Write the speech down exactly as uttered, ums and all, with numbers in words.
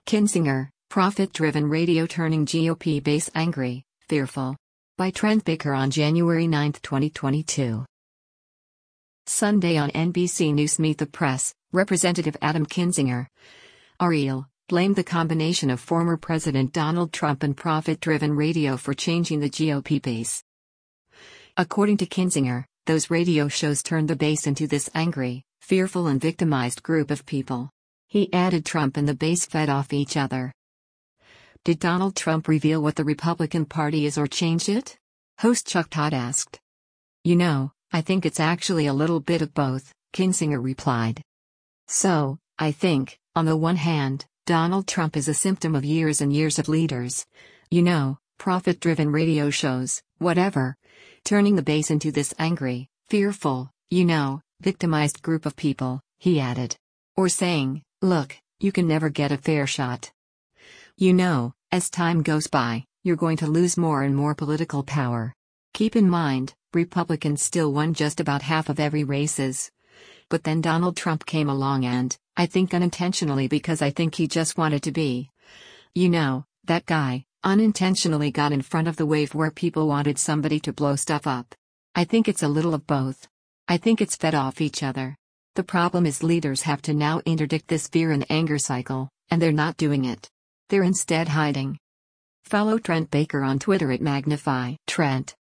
Kinzinger, Profit-Driven Radio Turning G O P Base Angry, Fearful. By Trent Baker on January ninth, twenty twenty-two. Sunday on N B C News. Meet the Press, Representative Adam Kinzinger, Ariel, blamed the combination of former President Donald Trump and profit-driven radio for changing the G O P base. According to Kinzinger, those radio shows turned the base into this angry, fearful and victimized group of people. He added Trump and the base fed off each other. Did Donald Trump reveal what the Republican Party is or change it? Host Chuck Todd asked. You know, I think it's actually a little bit of both, Kinzinger replied. So, I think, on the one hand, Donald Trump is a symptom of years and years of leaders. You know, profit-driven radio shows, whatever. Turning the base into this angry, fearful, you know, victimized group of people, he added. Or saying, look, you can never get a fair shot. You know, as time goes by, you're going to lose more and more political power. Keep in mind, Republicans still won just about half of every races. But then Donald Trump came along and, I think unintentionally because I think he just wanted to be, you know, that guy, unintentionally got in front of the wave where people wanted somebody to blow stuff up. I think it's a little of both. I think it's fed off each other. The problem is leaders have to now interdict this fear and anger cycle, and they're not doing it. They're instead hiding. Follow Trent Baker on Twitter at Magnify Trent.